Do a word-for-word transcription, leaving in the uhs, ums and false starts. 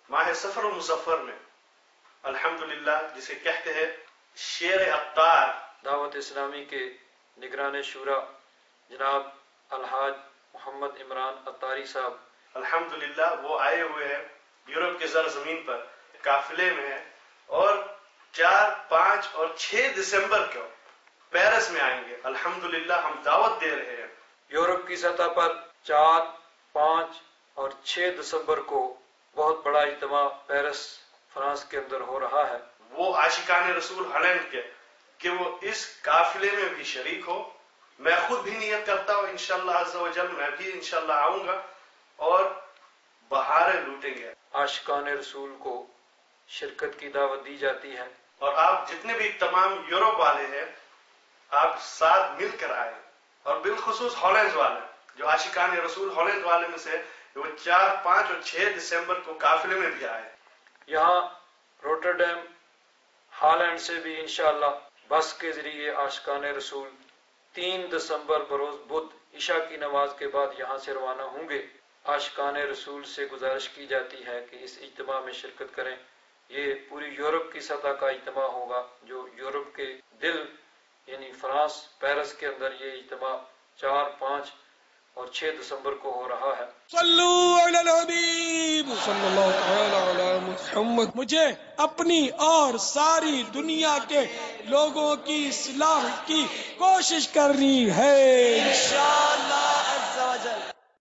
माह सफर मुजफ्फर में अल्हम्दुलिल्लाह जिसे कहते हैं शेर अत्तार, दावत इस्लामी के निगरान शूरा जनाब अलहाज मोहम्मद इमरान अत्तारी साहब अल्हम्दुलिल्लाह वो आए हुए हैं यूरोप के सरजमीन पर काफिले में है और चार पाँच और छह दिसंबर को पेरिस में आएंगे। अल्हम्दुलिल्लाह हम दावत दे रहे हैं। यूरोप की सतह पर चार पाँच और छह दिसंबर को बहुत बड़ा इज्तिमा पेरिस फ्रांस के अंदर हो रहा है। वो आशिकान रसूल हॉलैंड के कि वो इस काफिले में भी शरीक हो। मैं खुद भी नियत करता हूँ इंशाअल्लाह अज़्ज़ा व जल मैं भी इंशाअल्लाह आऊंगा और बहारें लूटेंगे। आशिकान रसूल को शिरकत की दावत दी जाती है और आप जितने भी तमाम यूरोप वाले हैं आप साथ मिलकर आए और बिलखुसूस हॉलैंड वाले जो आशिकान रसूल हॉलैंड वाले में से वो चार पाँच और छह दिसंबर को काफिले में भी आए। यहाँ रोटरडैम हॉलैंड से भी इंशाअल्लाह बस के जरिए आशिकान रसूल तीन दिसंबर बरोज बुध इशा की नमाज के बाद यहाँ से रवाना होंगे। आशिकान रसूल से गुजारिश की जाती है कि इस इज्तिमा में शिरकत करें। ये पूरी यूरोप की सतह का इज्तिमा होगा जो यूरोप के दिल यानी फ्रांस पेरिस के अंदर ये इज्तिमा चार पाँच और छह दिसंबर को हो रहा है। सल्लू अलल हबीब सल्लल्लाहु तआला अला मुहम्मद। मुझे अपनी और सारी दुनिया के लोगों की इस्लाह की कोशिश करनी है इंशाअल्लाह अज़्ज़ा वजल।